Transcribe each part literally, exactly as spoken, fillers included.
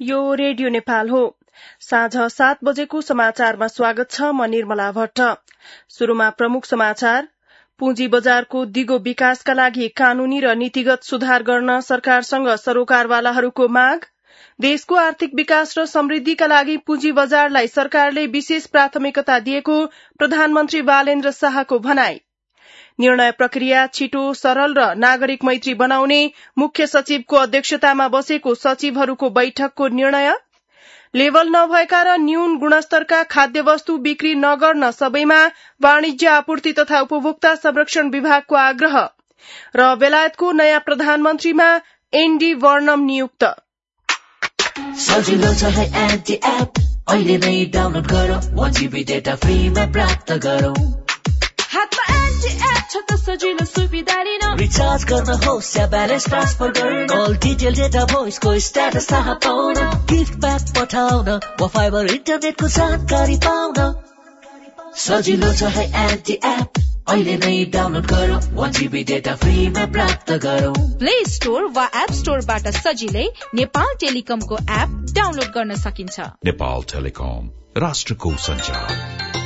यो रेडियो नेपाल हो। साँझ सात बजेको समाचारमा स्वागत छ। म निर्मला भट्ट। शुरूमा प्रमुख समाचार। पुँजी बजारको दिगो विकासका लागि कानूनी र नीतिगत सुधार गर्न सरकारसँग सरोकारवालाहरूको माग। देशको आर्थिक विकास र समृद्धिका लागि पुँजी बजारलाई सरकारले विशेष प्राथमिकता दिएको प्रधानमन्त्री बालेन्द्र शाहको भनाई। निर्णय प्रक्रिया छिटो, सरल र नागरिक मैत्री बनाउने मुख्य सचिवको अध्यक्षतामा बसेको सचिवहरूको बैठकको निर्णय। लेभल नभएका र न्यून गुणस्तरका खाद्यवस्तु बिक्री नगर्न सबैमा वाणिज्य आपूर्ति तथा उपभोक्ता संरक्षण विभागको आग्रह। र बेलायतको नयाँ प्रधानमन्त्रीमा एन्डी वर्नम नियुक्त। सजिलो छ है एन्टी एप, अहिले नै डाउनलोड गरौ, एक जीबी डेटा फ्रीमा प्राप्त गरौ। हातमा एन्टी एप छ त सजिलो सुविधा लिन, रिचार्ज गर्न होस् या ब्यालेन्स ट्रान्सफर गर्न, कल डिटेल डेटा भोइसको स्ट्याटस थाहा पाउन, गिफ्ट प्याक पठाउन वा फाइबर इन्टरनेटको जानकारी पाउन। सजिलो छ है एन्टी एप, अहिले नै डाउनलोड गरौ, एक जीबी डेटा फ्रीमा प्राप्त गरौ। प्ले स्टोर वा एप स्टोरबाट सजिलै नेपाल टेलिकमको एप डाउनलोड गर्न सकिन्छ। नेपाल टेलिकम, राष्ट्रको सञ्चार।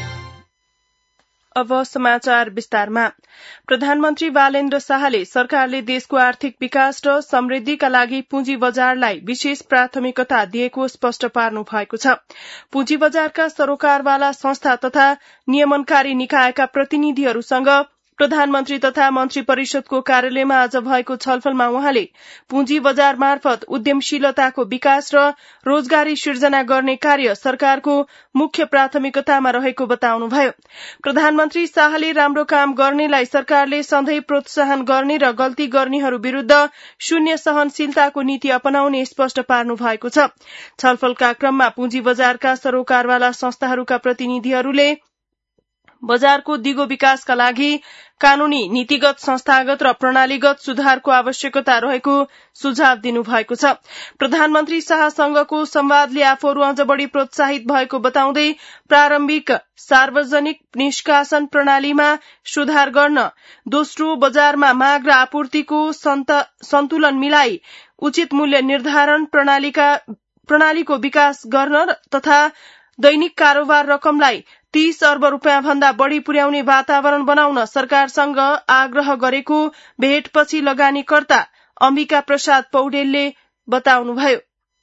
अब समाचार विस्तारमा। प्रधानमन्त्री बालेन्द्र शाहले सरकारले देशको आर्थिक विकास र समृद्धिका लागि पुँजी बजारलाई विशेष प्राथमिकता दिएको स्पष्ट पार्नु भएको छ। पुँजी बजारका सरोकारवाला संस्था तथा नियमनकारी निकायका प्रतिनिधिहरूसँग प्रधानमन्त्री तथा मन्त्री परिषदको कार्यालयमा आज भएको छलफलमा उहाँले पुँजी बजार मार्फत उद्यमशीलताको विकास र रोजगारी सिर्जना गर्ने कार्य सरकारको मुख्य प्राथमिकतामा रहेको बताउनुभयो। प्रधानमन्त्री शाहले राम्रो काम गर्नेलाई सरकारले सधैँ प्रोत्साहन गर्ने र गल्ती गर्नेहरू विरूद्ध शून्य सहनशीलताको नीति अपनाउने स्पष्ट पार्नु भएको छ। छलफलका क्रममा पुँजी बजारका सरोकारवाला संस्थाहरूका प्रतिनिधिहरूले बजारको दिगो विकासका लागि कानूनी, नीतिगत, संस्थागत र प्रणालीगत सुधारको आवश्यकता रहेको सुझाव दिनुभएको छ। प्रधानमन्त्री शाहसँगको संवादले आफूहरू अझ बढ़ी प्रोत्साहित भएको बताउँदै प्रारम्भिक सार्वजनिक निष्कासन प्रणालीमा सुधार गर्न, दोस्रो बजारमा माग र आपूर्तिको सन्तुलन मिलाई उचित मूल्य निर्धारण प्रणालीका प्रणालीको विकास गर्न तथा दैनिक कारोबार रकमलाई तीस अर्ब रूपियाँ भन्दा बढ़ी पुर्याउने वातावरण बनाउन सरकारसँग आग्रह गरेको भेटपछि लगानीकर्ता अम्बिका प्रसाद पौडेलले बताउनुभयो।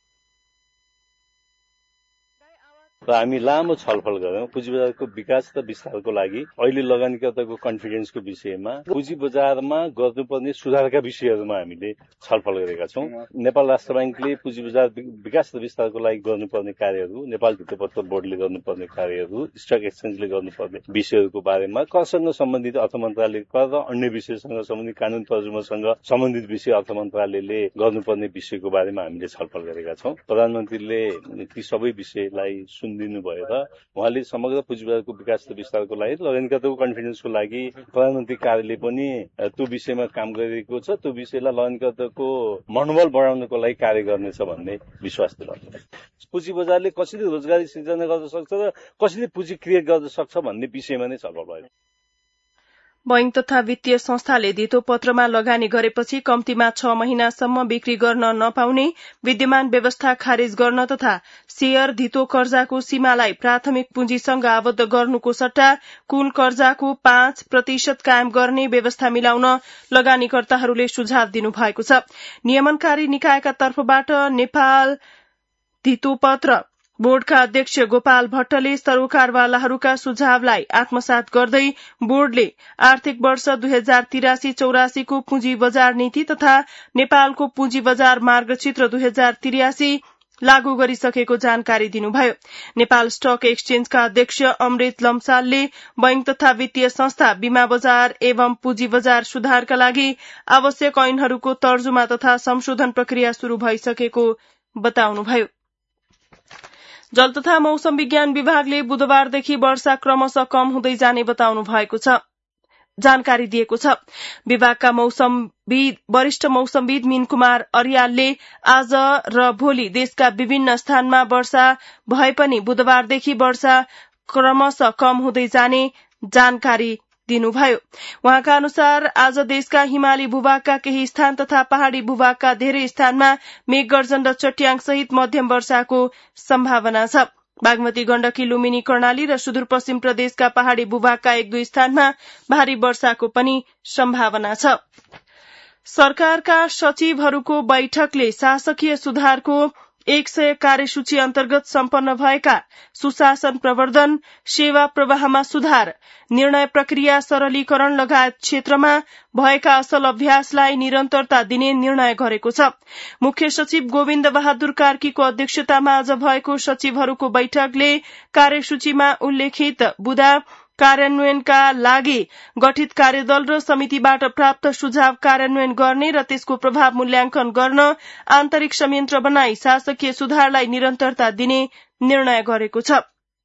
र हामी लामो छलफल गर्यौं पुँजी बजारको विकास र विस्तारको लागि अहिले लगानीकर्ताको कन्फिडेन्सको विषयमा, पुँजी बजारमा गर्नुपर्ने सुधारका विषयहरूमा हामीले छलफल गरेका छौं। नेपाल राष्ट्र बैंकले पुँजी बजार विकास र विस्तारको लागि गर्नुपर्ने कार्यहरू, नेपाल भित्तपत्र बोर्डले गर्नुपर्ने कार्यहरू, स्टक एक्सचेन्जले गर्नुपर्ने विषयहरूको बारेमा, करसँग सम्बन्धित अर्थ मन्त्रालय, कर र अन्य विषयसँग सम्बन्धित कानून तर्जुमासँग सम्बन्धित विषय अर्थ मन्त्रालयले गर्नुपर्ने विषयको बारेमा हामीले छलफल गरेका छौं। प्रधानमन्त्रीले ती सबै विषयलाई दिनु भएर उहाँले समग्र पुँजी बजारको विकास र विस्तारको लागि, लगानीकर्ताको कन्फिडेन्सको लागि प्रधानमन्त्री कार्यालय पनि त्यो विषयमा काम गरिरहेको छ। त्यो विषयलाई लगानीकर्ताको मनोबल बढाउनको लागि कार्य गर्नेछ भन्ने विश्वास दिलाउनु। पुँजी बजारले कसरी रोजगारी सिर्जना गर्न सक्छ र कसरी पुँजी क्रिएट गर्न सक्छ भन्ने विषयमा नै छलफल भयो। बैंक तथा वित्तीय संस्थाले धितो पत्रमा लगानी गरेपछि कम्तीमा छ महिनासम्म बिक्री गर्न नपाउने, विद्यमान व्यवस्था खारेज गर्न तथा शेयर धितो कर्जाको सीमालाई प्राथमिक पुँजीसँग आबद्ध गर्नुको सट्टा कुल कर्जाको पाँच प्रतिशत कायम गर्ने व्यवस्था मिलाउन लगानीकर्ताहरूले सुझाव दिनुभएको छ। नियमनकारी निकायका तर्फबाट नेपाल धितोपत्र बोर्डका अध्यक्ष गोपाल भट्टले सरोकारवालाहरूका सुझावलाई आत्मसात गर्दै बोर्डले आर्थिक वर्ष दुई हजार तिरासी चौरासीको पुँजी बजार नीति तथा नेपालको पुँजी बजार मार्गचित्र दुई हजार तिरासी लागू गरिसकेको जानकारी दिनुभयो। नेपाल स्टक एक्सचेन्जका अध्यक्ष अमृत लम्सालले बैंक तथा वित्तीय संस्था, बीमा बजार एवं पुँजी बजार सुधारका लागि आवश्यक ऐनहरूको तर्जुमा तथा संशोधन प्रक्रिया शुरू भइसकेको बताउनुभयो। जल तथा मौसम विज्ञान विभागले बुधबारदेखि वर्षा क्रमशः कम हुँदै जाने बताउनु भएको छ जानकारी दिएको छ। विभागका मौसमविद वरिष्ठ मौसमविद मीन कुमार अर्यालले आज र भोलि देशका विभिन्न स्थानमा वर्षा भए पनि बुधबारदेखि वर्षा क्रमशः कम हुँदै जाने जानकारी दिनुभयो। उहाँका अनुसार आज देशका हिमाली भूभागका केही स्थान तथा पहाड़ी भूभागका धेरै स्थानमा मेघगर्जन र चट्याङ सहित मध्यम वर्षाको सम्भावना छ। बागमती, गण्डकी, लुम्बिनी, कर्णाली र सुदूरपश्चिम प्रदेशका पहाड़ी भूभागका एक दुई स्थानमा भारी वर्षाको पनि सम्भावना छ। सरकारका सचिवहरूको बैठकले शासकीय सुधारको एक सय कार्यसूची अन्तर्गत सम्पन्न भएका सुशासन प्रवर्धन, सेवा प्रवाहमा सुधार, निर्णय प्रक्रिया सरलीकरण लगायत क्षेत्रमा भएका असल अभ्यासलाई निरन्तरता दिने निर्णय गरेको छ। मुख्य सचिव गोविन्द बहादुर कार्कीको अध्यक्षतामा आज भएको सचिवहरूको बैठकले कार्यसूचीमा उल्लेखित बुँदा कार्यान्वयनका लागि गठित कार्यदल र समितिबाट प्राप्त सुझाव कार्यान्वयन गर्ने र त्यसको प्रभाव मूल्याङ्कन गर्न आन्तरिक संयन्त्र बनाई शासकीय सुधारलाई निरन्तरता दिने निर्णय गरेको छ।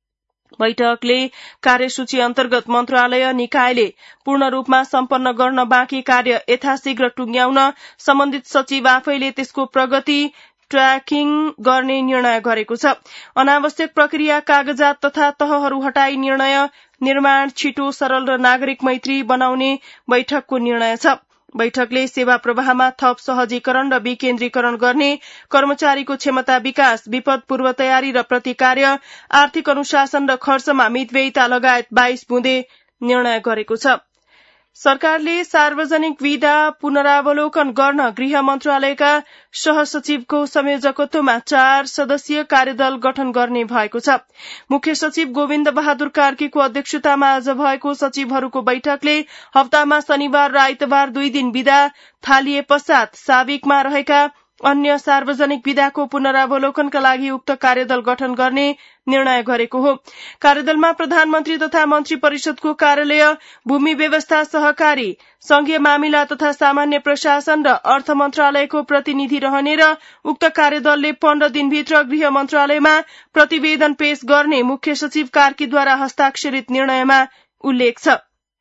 बैठकले कार्यसूची अन्तर्गत मन्त्रालय निकायले पूर्ण रूपमा सम्पन्न गर्न बाँकी कार्य यथाशीघ्र टुंग्याउन सम्बन्धित सचिव आफैले त्यसको प्रगति ट्र्याकिङ गर्ने निर्णय गरेको छ। अनावश्यक प्रक्रिया, कागजात तथा तहहरू हटाई निर्णय निर्माण छिटो, सरल र नागरिक मैत्री बनाउने बैठकको निर्णय छ। बैठकले सेवा प्रवाहमा थप सहजीकरण र विकेन्द्रीकरण गर्ने, कर्मचारीको क्षमता विकास, विपद पूर्व तयारी र प्रतिकार्य, आर्थिक अनुशासन र खर्चमा मितव्ययिता लगायत बाइस बुँदे निर्णय गरेको छ। सरकारले सार्वजनिक विदा पुनरावलोकन गर्न गृह मन्त्रालयका सहसचिवको संयोजकत्वमा चार सदस्यीय कार्यदल गठन गर्ने भएको छ। मुख्य सचिव गोविन्द बहादुर कार्कीको अध्यक्षतामा आज भएको सचिवहरूको बैठकले हप्तामा शनिबार र आइतबार दुई दिन विदा थालिए पश्चात साविकमा रहेका अन्य सार्वजनिक विदाको पुनरावलोकनका लागि उक्त कार्यदल गठन गर्ने निर्णय गरेको हो। कार्यदलमा प्रधानमन्त्री तथा मन्त्री परिषदको कार्यालय, भूमि व्यवस्था, सहकारी, संघीय मामिला तथा सामान्य प्रशासन र अर्थ मन्त्रालयको प्रतिनिधि रहने र उक्त कार्यदलले पन्ध्र दिनभित्र गृह मन्त्रालयमा प्रतिवेदन पेश गर्ने मुख्य सचिव कार्कीद्वारा हस्ताक्षरित निर्णयमा उल्लेख छ।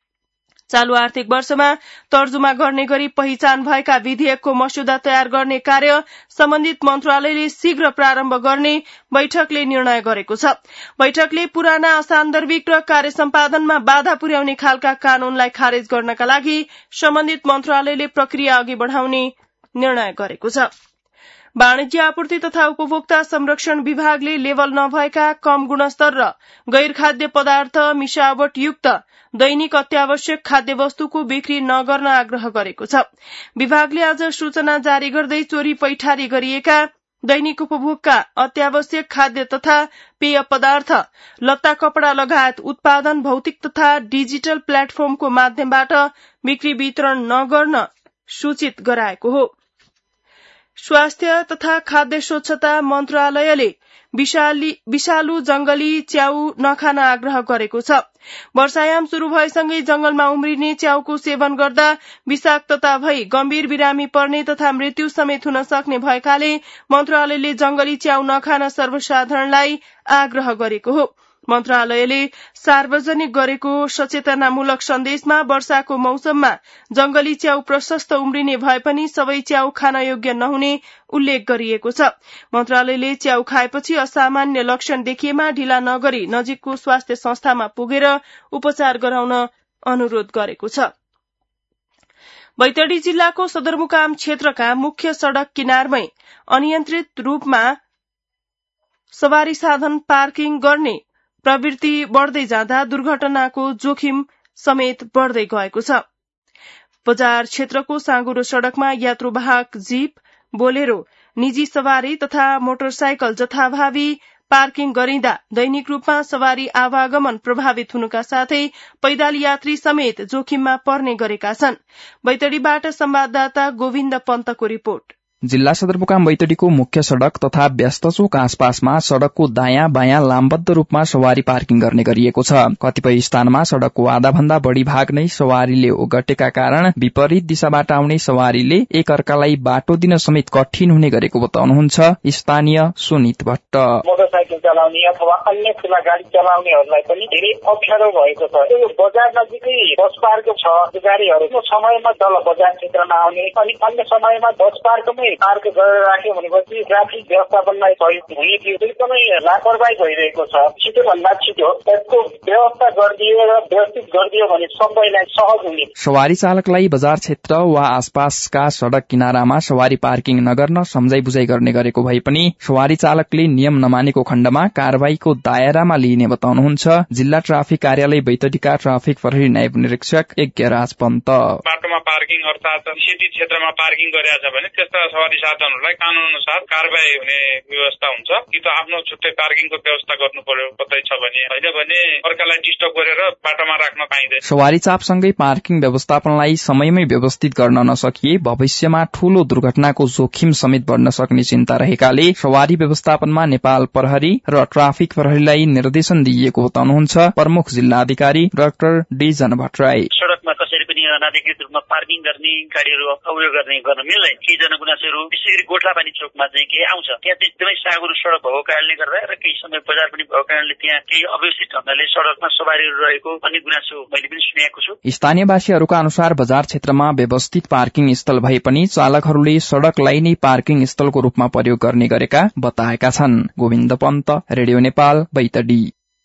चालू आर्थिक वर्षमा तर्जुमा गर्ने गरी पहिचान भएका विधेयकको मस्यौदा तयार गर्ने कार्य सम्बन्धित मन्त्रालयले शीघ्र प्रारम्भ गर्ने बैठकले निर्णय गरेको छ। बैठकले पुराना असान्दर्भिक र कार्य सम्पादनमा बाधा पुर्याउने खालका कानूनलाई खारेज गर्नका लागि सम्बन्धित मन्त्रालयले प्रक्रिया अघि बढ़ाउने निर्णय गरेको छ। वाणिज्य आपूर्ति तथा उपभोक्ता संरक्षण विभागले लेभल नभएका कम गुणस्तर र गैर खाद्य पदार्थ मिसावट युक्त दैनिक अत्यावश्यक खाद्य वस्तुको बिक्री नगर्न आग्रह गरेको छ। विभागले आज सूचना जारी गर्दै चोरी पैठारी गरिएका दैनिक उपभोगका अत्यावश्यक खाद्य तथा पेय पदार्थ, लत्ता कपड़ा लगायत उत्पादन भौतिक तथा डिजिटल प्लेटफर्मको माध्यमबाट बिक्री वितरण नगर्न सूचित गराएको हो। स्वास्थ्य तथा खाद्य स्वच्छता मन्त्रालयले विषालु जंगली च्याउ नखान आग्रह गरेको छ। वर्षायाम शुरू भएसँगै जंगलमा उम्रिने च्याउको सेवन गर्दा विषाक्तता भई गम्भीर बिरामी पर्ने तथा मृत्यु समेत हुन सक्ने भएकाले मन्त्रालयले जंगली च्याउ नखान सर्वसाधारणलाई आग्रह गरेको हो। मन्त्रालयले सार्वजनिक गरेको सचेतनामूलक सन्देशमा वर्षाको मौसममा जंगली च्याउ प्रशस्त उम्रिने भए पनि सबै च्याउ खान योग्य नहुने उल्लेख गरिएको छ। मन्त्रालयले च्याउ खाएपछि असामान्य लक्षण देखिएमा ढिला नगरी नजिकको स्वास्थ्य संस्थामा पुगेर उपचार गराउन अनुरोध गरेको छ। बैतडी जिल्लाको सदरमुकाम क्षेत्रका मुख्य सड़क किनारमै अनियन्त्रित रूपमा सवारी साधन पार्किङ गर्ने प्रवृत्ति बढ़दै जाँदा दुर्घटनाको जोखिम समेत बढ़दै गएको छ। बजार क्षेत्रको साँगुरो सड़कमा यात्रुवाहक जीप, बोलेरो, निजी सवारी तथा मोटरसाइकल जथाभावी पार्किङ गरिँदा दैनिक रूपमा सवारी आवागमन प्रभावित हुनुका साथै पैदल यात्री समेत जोखिममा पर्ने गरेका छन्। बैतडीबाट संवाददाता गोविन्द पन्तको रिपोर्ट। जिल्ला सदरमुकाम बैतडीको मुख्य सड़क तथा व्यस्त चोक आसपासमा सड़कको दायाँ बायाँ लामबद्ध रूपमा सवारी पार्किङ गर्ने गरिएको छ। कतिपय स्थानमा सड़कको आधा भन्दा बढ़ी भाग नै सवारीले ओगटेका कारण विपरीत दिशाबाट आउने सवारीले एक अर्कालाई बाटो दिन समेत कठिन हुने गरेको बताउनुहुन्छ स्थानीय सुनित भट्ट। मोटरसाइकल चलाउने अथवा अन्य ठूला गाडी चलाउनेहरूलाई पनि धेरै अप्ठ्यारो भएको छ। यो बजार नजिकै बस पार्क छ। गाडीहरू समयमा तल बजार क्षेत्रमा आउने अनि अन्य समयमा बस पार्कमै पार्क गरेर राख्यो भनेपछि ट्राफिक व्यवस्थापनलाई सहयोग हुने थियो एकदमै लापरवाही भइरहेको छ। छिटोभन्दा छिटो यसको व्यवस्था गरिदियो र व्यवस्थित गरिदियो भने सबैलाई सहज हुने। सवारी चालकलाई बजार क्षेत्र वा आसपासका सड़क किनारामा सवारी पार्किङ नगर्न सम्झाइ बुझाइ गर्ने गरेको भए पनि सवारी चालकले नियम नमानेको खण्डमा कारबाहीको दायरामा लिइने बताउनुहुन्छ जिल्ला ट्राफिक कार्यालय बैतडीका ट्राफिक प्रहरी नायब निरीक्षक यज्ञराज पन्त। बाटोमा पार्किङ अर्थात सिटी क्षेत्रमा पार्किङ गरेका छ भने त्यस्ता सवारी साधनहरूलाई कानून अनुसार कारबाही हुने व्यवस्था हुन्छ कि त आफ्नो छुट्टै पार्किङको व्यवस्था गर्नु पर्यो कतै छ भने, होइन भने अर्कालाई डिस्टर्ब गरेर बाटोमा राख्न पाइँदैन। सवारी चापसँगै पार्किङ व्यवस्थापनलाई समयमै व्यवस्थित गर्न नसकिए भविष्यमा ठूलो दुर्घटनाको जोखिम समेत बढ्न सक्ने चिन्ता रहेकाले सवारी व्यवस्थापनमा नेपाल प्रहरी र ट्राफिक प्रहरीलाई निर्देशन दिइएको बताउनुहुन्छ प्रमुख जिल्लाधिकारी डाक्टर डी जन भट्टराई। सड़कमा कसैले पनि अनाधिकृत रूपमा पार्किङ गर्ने गाडीहरू अवरोध गर्ने गर्न मिल्दैन। केही जनगुनासोहरू विशेष गरी गोठलापानी चोकमा चाहिँ केही आउँछ, त्यहाँ चाहिँ एकदमै साँगुरो सड़क भएको कारणले गर्दा र केही समय बजार पनि भएको कारणले त्यहाँ केही अव्यवस्थित ढंगले सड़कमा सवारीहरू रहेको भन्ने गुनासो मैले पनि सुनेको छु। स्थानीयवासीहरूका अनुसार बजार क्षेत्रमा व्यवस्थित पार्किङ स्थल भए पनि चालकहरूले सड़कलाई नै पार्किङ स्थलको रूपमा प्रयोग गर्ने गरेका बताएका छन्। गोविन्द पन्त, रेडियो नेपाल, बैतडी।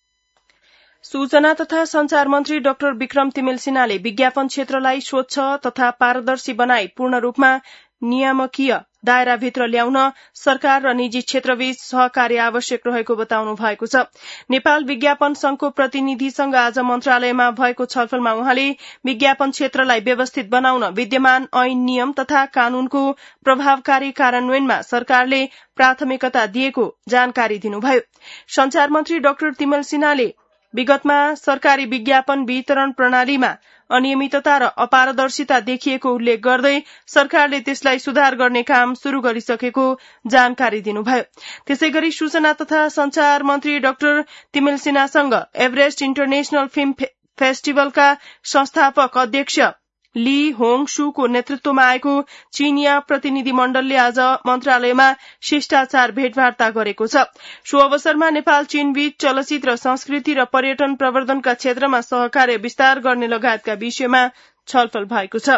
सूचना तथा संचार मन्त्री डाक्टर विक्रम तिमेल सिन्हाले विज्ञापन क्षेत्रलाई स्वच्छ तथा पारदर्शी बनाई पूर्ण रूपमा नियामकीय दायराभित्र ल्याउन सरकार र निजी क्षेत्रबीच सहकार्य आवश्यक रहेको बताउनु भएको छ। नेपाल विज्ञापन संघको प्रतिनिधिसँग आज मन्त्रालयमा भएको छलफलमा उहाँले विज्ञापन क्षेत्रलाई व्यवस्थित बनाउन विद्यमान ऐन नियम तथा कानूनको प्रभावकारी कार्यान्वयनमा सरकारले प्राथमिकता दिएको जानकारी दिनुभयो। संचार मन्त्री डाक्टर तिमेल सिन्हाले विगतमा सरकारी विज्ञापन वितरण प्रणालीमा अनियमितता र अपारदर्शिता देखिएको उल्लेख गर्दै सरकारले त्यसलाई सुधार गर्ने काम शुरू गरिसकेको जानकारी दिनुभयो। त्यसै गरी सूचना तथा संचार मन्त्री डाक्टर तिमेल सिन्हासँग एभरेस्ट इन्टरनेशनल फिल्म फेस्टिभलका संस्थापक अध्यक्ष ली होङ शुको नेतृत्वमा आएको चीनिया प्रतिनिधि मण्डलले आज मन्त्रालयमा शिष्टाचार भेटवार्ता गरेको छ। सो अवसरमा नेपाल चीनबीच चलचित्र संस्कृति र पर्यटन प्रवर्धनका क्षेत्रमा सहकार्य विस्तार गर्ने लगायतका विषयमा छलफल भएको छ।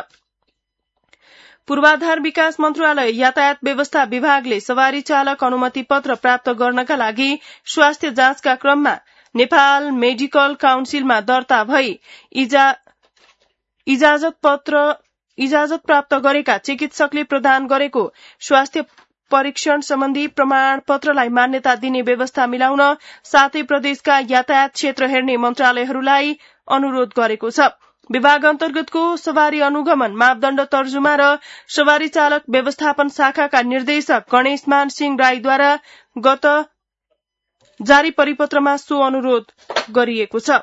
पूर्वाधार विकास मन्त्रालय यातायात व्यवस्था विभागले सवारी चालक अनुमति पत्र प्राप्त गर्नका लागि स्वास्थ्य जाँचका क्रममा नेपाल मेडिकल काउन्सिलमा दर्ता भई इजा इजाजत पत्र इजाजत प्राप्त गरेका चिकित्सकले प्रदान गरेको स्वास्थ्य परीक्षण सम्बन्धी प्रमाण पत्रलाई मान्यता दिने व्यवस्था मिलाउन सातै प्रदेशका यातायात क्षेत्र हेर्ने मन्त्रालयहरूलाई अनुरोध गरेको छ। विभाग अन्तर्गतको सवारी अनुगमन मापदण्ड तर्जुमा र सवारी चालक व्यवस्थापन शाखाका निर्देशक गणेश मान सिंह राईद्वारा गत जारी परिपत्रमा सो अनुरोध गरिएको छ।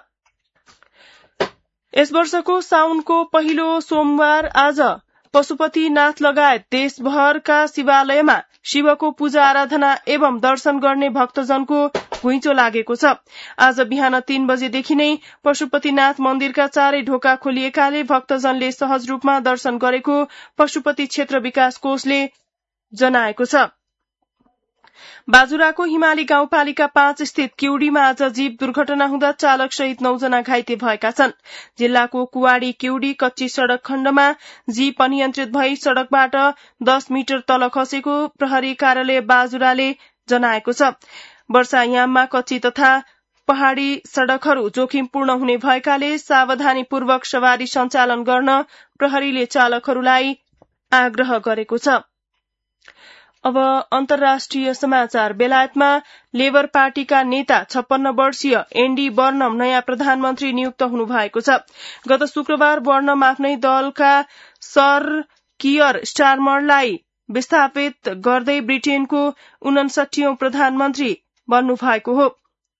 यस वर्षको साउनको पहिलो सोमबार आज पशुपतिनाथ लगायत देशभरका शिवालयमा शिवको पूजा आराधना एवं दर्शन गर्ने भक्तजनको घुइँचो लागेको छ। आज बिहान तीन बजेदेखि नै पशुपतिनाथ मन्दिरका चारै ढोका खोलिएकाले भक्तजनले सहज रूपमा दर्शन गरेको पशुपति क्षेत्र विकास कोषले जनाएको छ। बाजुराको हिमाली गाउँपालिका पाँच स्थित किउडीमा आज जीप दुर्घटना हुँदा चालक सहित नौजना घाइते भएका छन्। जिल्लाको कुवाडी किउडी कच्ची सड़क खण्डमा जीप अनियन्त्रित भई सड़कबाट दस मिटर तल खसेको प्रहरी कार्यालय बाजुराले जनाएको छ। वर्षायाममा कच्ची तथा पहाड़ी सड़कहरू जोखिमपूर्ण हुने भएकाले सावधानीपूर्वक सवारी सञ्चालन गर्न प्रहरीले चालकहरूलाई आग्रह गरेको छ। अब अन्तर्राष्ट्रिय समाचार। बेलायतमा लेबर पार्टीका नेता छप्पन्न वर्षीय एन्डी बर्नम नयाँ प्रधानमन्त्री नियुक्त हुनुभएको छ। गत शुक्रबार बर्नम आफ्नै दलका सर कियर स्टारमरलाई विस्थापित गर्दै ब्रिटेनको उनसट्ठीऔं प्रधानमन्त्री बन्नुभएको हो।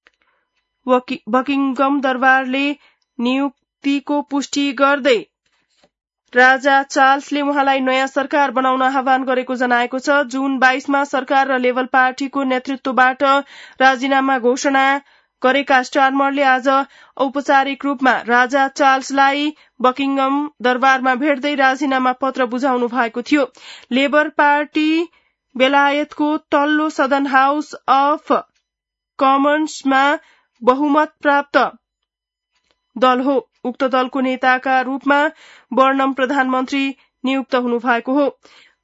बकिङगम दरबारले नियुक्तिको पुष्टि गर्दै राजा चार्ल्सले उहाँलाई नयाँ सरकार बनाउन आह्वान गरेको जनाएको छ। जून बाइसमा सरकार र लेबर पार्टीको नेतृत्वबाट राजीनामा घोषणा गरेका स्टारमरले आज औपचारिक रूपमा राजा चार्ल्सलाई बकिङगम दरबारमा भेट्दै राजीनामा पत्र बुझाउनु भएको थियो। लेबर पार्टी बेलायतको तल्लो सदन हाउस अफ कमन्समा बहुमत प्राप्त दल हो। उक्त दलको नेताका रूपमा बर्नम प्रधानमन्त्री नियुक्त हुनुभएको हो।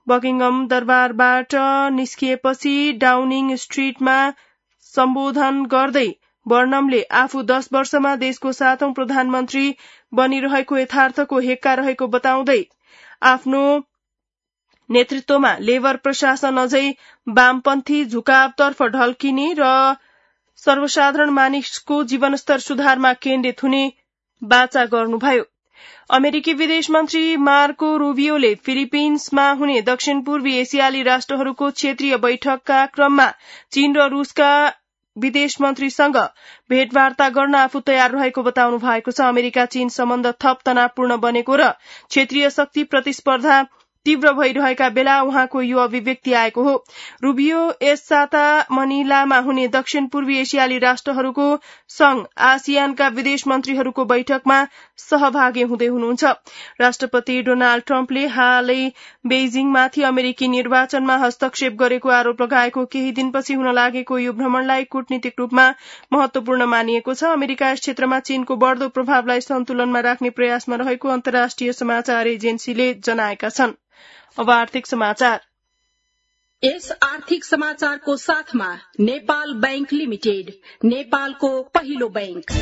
बकिङहम दरबारबाट निस्किएपछि डाउनिङ स्ट्रीटमा सम्बोधन गर्दै बर्नमले आफू दश वर्षमा देशको सातौं प्रधानमन्त्री बनिरहेको यथार्थको हेक्का रहेको बताउँदै आफ्नो नेतृत्वमा लेबर प्रशासन अझै वामपन्थी झुकावतर्फ ढल्किने र सर्वसाधारण मानिसको जीवनस्तर सुधारमा केन्द्रित हुने वाचा गर्नुभयो। अमेरिकी विदेश मन्त्री मार्को रूबियोले फिलिपिन्समा हुने दक्षिण पूर्वी एसियाली राष्ट्रहरूको क्षेत्रीय बैठकका क्रममा चीन र रूसका विदेश मन्त्रीसँग भेटवार्ता गर्न आफू तयार रहेको बताउनु भएको छ। अमेरिका चीन सम्बन्ध थप तनावपूर्ण बनेको र क्षेत्रीय शक्ति प्रतिस्पर्धा तीव्र भइरहेका बेला उहाँको यो अभिव्यक्ति आएको हो। रूबियो यस साता मनिलामा हुने दक्षिण पूर्वी एसियाली राष्ट्रहरूको संघ आसियानका विदेश मन्त्रीहरूको बैठकमा सहभागी हुँदै हुनुहुन्छ। राष्ट्रपति डोनाल्ड ट्रम्पले हालै बेइजिङमाथि अमेरिकी निर्वाचनमा हस्तक्षेप गरेको आरोप लगाएको केही दिनपछि हुन लागेको यो भ्रमणलाई कूटनीतिक रूपमा महत्वपूर्ण मानिएको छ। अमेरिका यस क्षेत्रमा चीनको बढ्दो प्रभावलाई सन्तुलनमा राख्ने प्रयासमा रहेको अन्तर्राष्ट्रिय समाचार एजेन्सीले जनाएका छन्। अब आर्थिक समाचार। यस आर्थिक समाचारको साथमा नेपाल बैंक लिमिटेड, नेपालको पहिलो बैंक।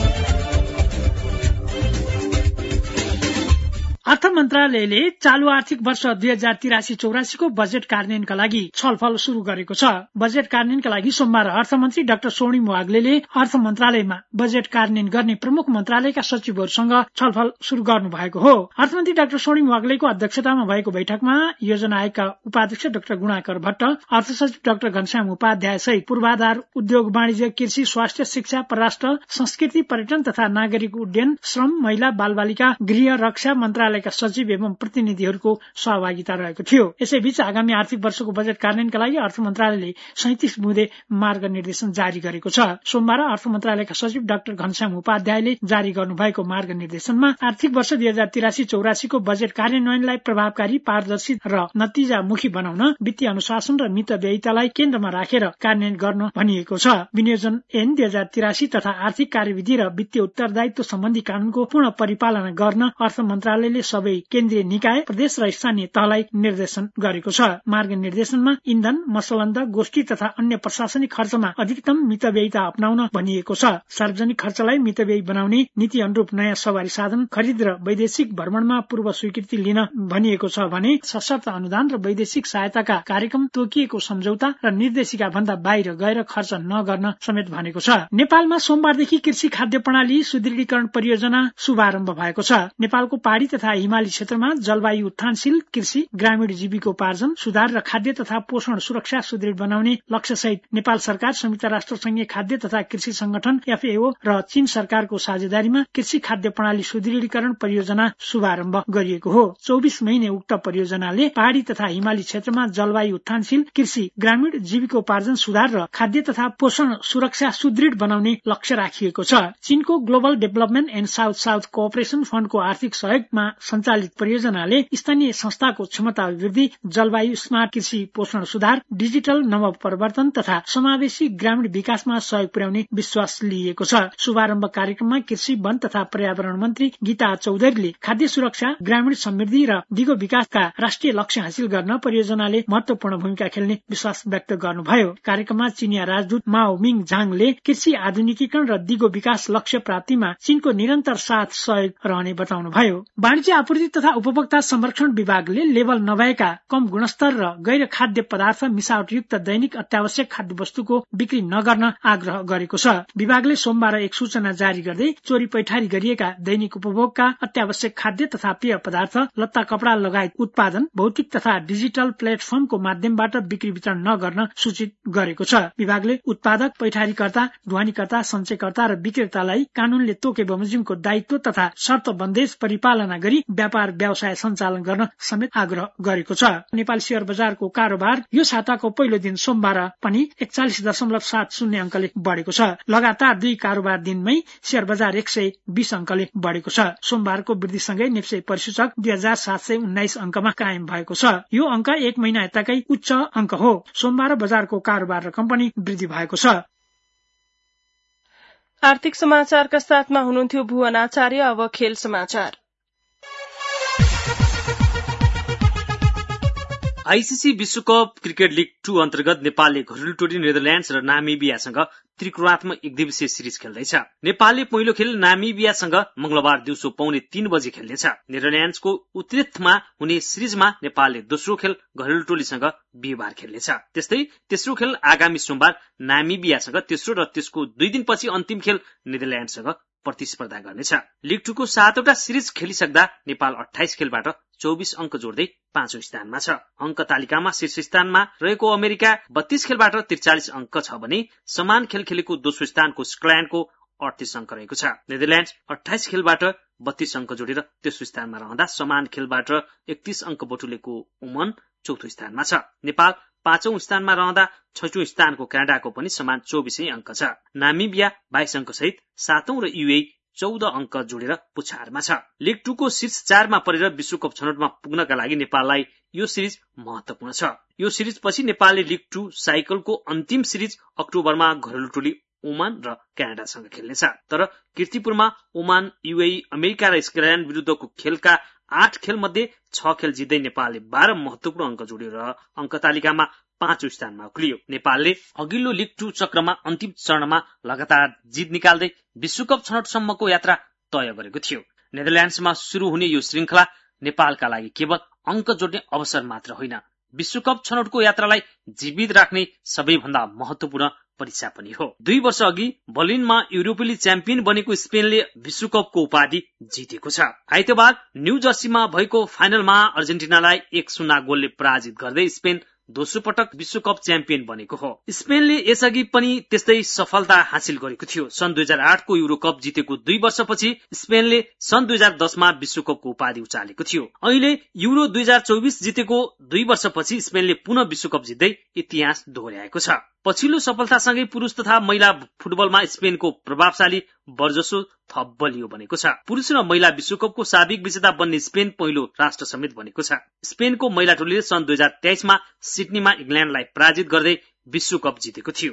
अर्थ मन्त्रालयले चालू आर्थिक वर्ष दुई हजार तिरासी चौरासीको बजेट कार्यान्वयनका लागि छलफल शुरू गरेको छ। बजेट कार्यान्वयनका लागि सोमबार अर्थमन्त्री डाक्टर स्वर्णिम वाग्लेले अर्थ मन्त्रालयमा बजेट कार्यान्वयन गर्ने प्रमुख मन्त्रालयका सचिवहरूसँग छलफल शुरू गर्नु भएको हो। अर्थमन्त्री डाक्टर स्वर्णिम वाग्लेको अध्यक्षतामा भएको बैठकमा योजना आयोगका उपाध्यक्ष डाक्टर गुणाकर भट्ट, अर्थ सचिव डाक्टर घनश्याम उपाध्याय सहित पूर्वाधार, उद्योग, वाणिज्य, कृषि, स्वास्थ्य, शिक्षा, परराष्ट्र, संस्कृति, पर्यटन तथा नागरिक उड्डयन, श्रम, महिला, बालबालिका, गृह, रक्षा मन्त्रालय का सचिव एवं प्रतिनिधिहरूको सहभागिता रहेको थियो। यसैबीच आगामी आर्थिक वर्षको बजेट कार्यान्वयनका लागि अर्थ मन्त्रालयले सैंतिस बुँदे मार्ग निर्देशन जारी गरेको छ। सोमबार अर्थ मन्त्रालयका सचिव डाक्टर घनश्याम उपाध्यायले जारी गर्नुभएको मार्ग निर्देशनमा आर्थिक वर्ष दुई हजार तिरासी चौरासीको बजेट कार्यान्वयनलाई प्रभावकारी, पारदर्शी र नतिजामुखी बनाउन वित्तीय अनुशासन र मितव्ययितालाई केन्द्रमा राखेर कार्यान्वयन गर्न भनिएको छ। विनियोजन ऐन दुई हजार तिरासी तथा आर्थिक कार्यविधि र वित्तीय उत्तरदायित्व सम्बन्धी कानूनको पूर्ण परिपालना गर्न अर्थ मन्त्रालयले सबै केन्द्रीय निकाय, प्रदेश र स्थानीय तहलाई निर्देशन गरेको छ। मार्ग निर्देशनमा इन्धन, मसलन्द, गोष्ठी तथा अन्य प्रशासनिक खर्चमा अधिकतम मितव्ययिता अपनाउन भनिएको छ। सार्वजनिक खर्चलाई मितव्ययी बनाउने नीति अनुरूप नयाँ सवारी साधन खरिद र वैदेशिक भ्रमणमा पूर्व स्वीकृति लिन भनिएको छ भने सशर्त अनुदान र वैदेशिक सहायताका कार्यक्रम, तोकिएको सम्झौता र निर्देशिका भन्दा बाहिर गएर खर्च नगर्न समेत भनेको छ। नेपालमा सोमबारदेखि कृषि खाद्य प्रणाली सुदृढीकरण परियोजना शुभारम्भ भएको छ। नेपालको पहाड़ी तथा हिमाली क्षेत्रमा जलवायु उत्थानशील कृषि, ग्रामीण जीविकोपार्जन सुधार र खाद्य तथा पोषण सुरक्षा सुदृढ बनाउने लक्ष्य सहित नेपाल सरकार, संयुक्त राष्ट्र संघीय खाद्य तथा कृषि संगठन एफएओ र चीन सरकारको साझेदारीमा कृषि खाद्य प्रणाली सुदृढीकरण परियोजना शुभारम्भ गरिएको हो। चौबिस महिने उक्त परियोजनाले पहाड़ी तथा हिमाली क्षेत्रमा जलवायु उत्थानशील कृषि, ग्रामीण जीविकोपार्जन सुधार र खाद्य तथा पोषण सुरक्षा सुदृढ बनाउने लक्ष्य राखिएको छ। चीनको global development and south south cooperation फण्डको आर्थिक सहयोगमा सञ्चालित परियोजनाले स्थानीय संस्थाको क्षमता अभिवृद्धि, जलवायु स्मार्ट कृषि पोषण सुधार, डिजिटल नव परिवर्तन तथा समावेशी ग्रामीण विकासमा सहयोग पुर्याउने विश्वास लिएको छ। शुभारम्भ कार्यक्रममा कृषि, वन तथा पर्यावरण मन्त्री गीता चौधरीले खाद्य सुरक्षा, ग्रामीण समृद्धि र दिगो विकासका राष्ट्रिय लक्ष्य हासिल गर्न परियोजनाले महत्वपूर्ण भूमिका खेल्ने विश्वास व्यक्त गर्नुभयो। कार्यक्रममा चीनिया राजदूत माओ मिङ झाङले कृषि आधुनिकीकरण र दिगो विकास लक्ष्य प्राप्तिमा चीनको निरन्तर साथ सहयोग रहने बताउनुभयो। वाणिज्य आपूर्ति तथा उपभोक्ता संरक्षण विभागले लेबल नभएका कम गुणस्तर र गैर खाद्य पदार्थ मिसावटयुक्त दैनिक अत्यावश्यक खाद्य वस्तुको बिक्री नगर्न आग्रह गरेको छ। विभागले सोमबार एक सूचना जारी गर्दै चोरी पैठारी गरिएका दैनिक उपभोगका अत्यावश्यक खाद्य तथा पेय पदार्थ, लत्ता कपड़ा लगायत उत्पादन भौतिक तथा डिजिटल प्लेटफर्मको माध्यमबाट बिक्री वितरण नगर्न सूचित गरेको छ। विभागले उत्पादक, पैठारीकर्ता, ढुवानीकर्ता, सञ्चयकर्ता र विक्रेतालाई कानूनले तोके बमोजिमको दायित्व तथा शर्त बन्देज परिपालना गरी व्यापार व्यवसाय सञ्चालन गर्न समेत आग्रह गरेको छ। नेपाल शेयर बजारको कारोबार यो साताको पहिलो दिन सोमबार पनि एकचालिस दशमलव सात शून्य अंकले बढ़ेको छ। लगातार दुई कारोबार दिनमै शेयर बजार एक सय बीस अंकले बढ़ेको छ। सोमबारको वृद्धिसँगै नेप्से परिसूचक दुई हजार सात सय उन्नाइस अंकमा कायम भएको छ। यो अंक एक महिना यताकै उच्च अंक हो। सोमबार बजारको कारोबार रकम पनि वृद्धि भएको छ। आर्थिक समाचारका साथमा हुनुहुन्थ्यो भुवन आचार्य। अब खेल समाचार। आईसीसी विश्वकप क्रिकेट लीग टू अन्तर्गत नेपालले घरेलु टोली नेदरल्याण्ड्स र नामिबियासँग त्रिकोणात्मक एक दिवसीय सिरिज खेल्दैछ। नेपालले पहिलो खेल नामिबियासँग मंगलबार दिउँसो पौने तीन बजे खेल्नेछ। नेदरल्याण्ड्सको उट्रेख्टमा हुने सिरिजमा नेपालले दोस्रो खेल घरेलु टोलीसँग बिहिबार खेल्नेछ। त्यस्तै तेस्रो खेल आगामी सोमबार नामिबियासँग, तेस्रो र त्यसको दुई दिनपछि अन्तिम खेल नेदरल्याण्डसँग प्रतिस्पर्धा गर्नेछ। लीग टू को सातवटा सिरिज खेलिसक्दा नेपाल अठाइस खेलबाट चौबिस अंक जोड्दै पाँचौं स्थानमा छ। अंक तालिकामा शीर्ष स्थानमा रहेको अमेरिका बत्तीस खेलबाट त्रिचालिस अंक छ भने समान खेल खेलेको दोस्रो स्थानको स्कटल्याण्डको अडतीस अंक रहेको छ। नेदरल्याण्ड्स अठाइस खेलबाट बत्तीस अंक जोडेर तेस्रो स्थानमा रहँदा समान खेलबाट एकतीस अंक बटुलेको ओमन चौथो स्थानमा छ। नेपाल पाँचौं स्थानमा रहँदा छैटौं स्थानको क्यानाडाको पनि समान चौबिसै अंक छ। नामिबिया बाइस अंक सहित सातौं र युए चौध अंक जोडेर पुछारमा छ। लीग टू को शीर्ष चारमा परेर विश्वकप छनौटमा पुग्नका लागि नेपाललाई यो सिरिज महत्वपूर्ण छ। यो सिरिज पछि नेपालले लीग टू साइकलको अन्तिम सिरिज अक्टोबरमा घरेलु टोली ओमान र क्यानाडासँग खेल्नेछ। तर कीर्तिपुरमा ओमान, युए, अमेरिका र स्कटल्याण्ड विरुद्धको खेलका आठ खेल मध्ये छ खेल जित्दै नेपालले बाह्र महत्वपूर्ण अंक जोडेर अंक तालिकामा पाँचौं स्थानमा उक्लियो। नेपालले अघिल्लो लीग टू चक्रमा अन्तिम चरणमा लगातार जित निकाल्दै विश्वकप छनौटसम्मको यात्रा तय गरेको थियो। नेदरल्याण्ड्समा शुरू हुने यो श्रृंखला नेपालका लागि केवल अंक जोड्ने अवसर मात्र होइन, विश्वकप छनौटको यात्रालाई जीवित राख्ने सबैभन्दा महत्वपूर्ण परीक्षा पनि हो। दुई वर्ष अघि बर्लिनमा युरोपेली च्याम्पियन बनेको स्पेनले विश्वकपको उपाधि जितेको छ। आइतबार न्यू जर्सीमा भएको फाइनलमा अर्जेन्टिनालाई एक शून्य गोलले पराजित गर्दै स्पेन दोस्रो पटक विश्वकप च्याम्पियन बनेको हो। स्पेनले यसअघि पनि त्यस्तै सफलता हासिल गरेको थियो। सन् दुई हजार आठ को युरो कप जितेको दुई वर्षपछि स्पेनले सन् दुई हजार दसमा विश्वकपको उपाधि उचालेको थियो। अहिले युरो दुई हजार चौबिस जितेको दुई वर्षपछि स्पेनले पुनः विश्वकप जित्दै इतिहास दोहोर्याएको छ। पछिल्लो सफलतासँगै पुरुष तथा महिला फुटबलमा स्पेनको प्रभावशाली वर्चस्व थप बलियो बनेको छ। पुरुष र महिला विश्वकपको साबिक विजेता बन्ने स्पेन पहिलो राष्ट्र समेत बनेको छ। स्पेनको महिला टोलीले सन् दुई हजार तेइसमा सिडनीमा इंग्ल्याण्डलाई पराजित गर्दै विश्वकप जितेको थियो।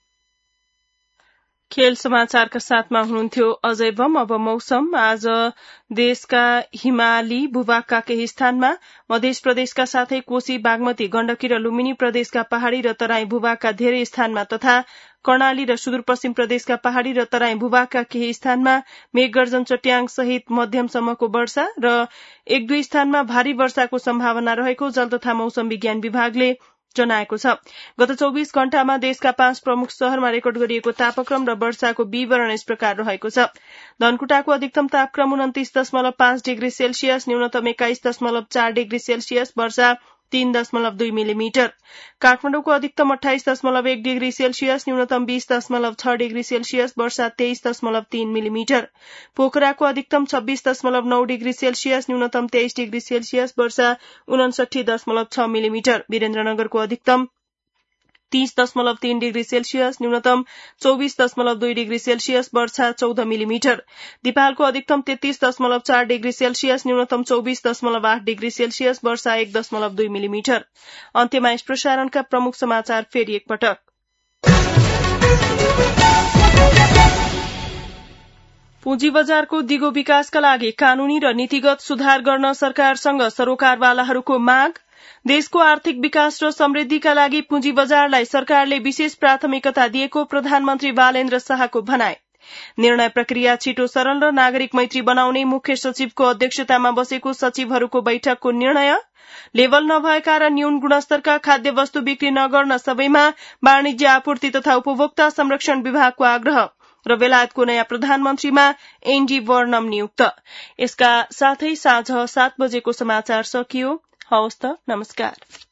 खेल समाचारका साथमा हुनुहुन्थ्यो अजय बम। अब मौसम। आज देशका हिमाली भूभागका केही स्थानमा, मध्य प्रदेशका साथै कोशी, बागमती, गण्डकी र लुम्बिनी प्रदेशका पहाड़ी र तराई भूभागका धेरै स्थानमा तथा कर्णाली र सुदूरपश्चिम प्रदेशका पहाड़ी र तराई भूभागका केही स्थानमा मेघगर्जन, चट्याङ सहित मध्यमसम्मको वर्षा र एक दुई स्थानमा भारी वर्षाको सम्भावना रहेको जल तथा मौसम विज्ञान विभागले जनाएको छ। गत चौबीस घण्टामा देशका पाँच प्रमुख शहरमा रेकर्ड गरिएको तापक्रम र वर्षाको विवरण यस प्रकार रहेको छ। धनकुटाको अधिकतम तापक्रम उन्तिस दशमलव पाँच डिग्री सेल्सियस, न्यूनतम एक्काइस दशमलव चार डिग्री सेल्सियस, वर्षा तीन दशमलव दुई मिलिमिटर। काठमाडौँको अधिकतम अठाइस दशमलव एक डिग्री सेल्सियस, न्यूनतम बीस दशमलव छ डिग्री सेल्सियस, वर्षा तेइस दशमलव तीन मिलिमिटर। पोखराको अधिकतम छब्बीस दशमलव नौ डिग्री सेल्सियस, न्यूनतम तेइस डिग्री सेल्सियस, वर्षा उनसठी दशमलव छ मिलिमिटर। वीरेन्द्रनगरको अधिकतम तीस दशमलव तीन डिग्री सेल्सियस, न्यूनतम चौबीस दशमलव दुई डिग्री सेल्सियस, वर्षा चौध मिलिमिटर। दिपालको अधिकतम तेत्तीस दशमलव चार डिग्री सेल्सियस, न्यूनतम चौबीस दशमलव आठ डिग्री सेल्सियस, वर्षा एक दशमलव दुई मिलिमिटर। अन्त्यमा यस प्रसारणका प्रमुख समाचार फेरि एकपटक। पुँजी बजारको दिगो विकासका लागि कानूनी र नीतिगत सुधार गर्न सरकारसँग सरोकारवालाहरूको माग। देशको आर्थिक विकास र समृद्धिका लागि पुँजी बजारलाई सरकारले विशेष प्राथमिकता दिएको प्रधानमन्त्री बालेन्द्र शाहको भनाई। निर्णय प्रक्रिया छिटो, सरल र नागरिक मैत्री बनाउने मुख्य सचिवको अध्यक्षतामा बसेको सचिवहरूको बैठकको निर्णय। लेभल नभएका र न्यून गुणस्तरका खाद्य वस्तु बिक्री नगर्न सबैमा वाणिज्य आपूर्ति तथा उपभोक्ता संरक्षण विभागको आग्रह र बेलायतको नयाँ प्रधानमन्त्रीमा एनडी वर्नम नियुक्त। यसका साथै साँझ सात बजेको समाचार सकियो। हवस् त, नमस्कार।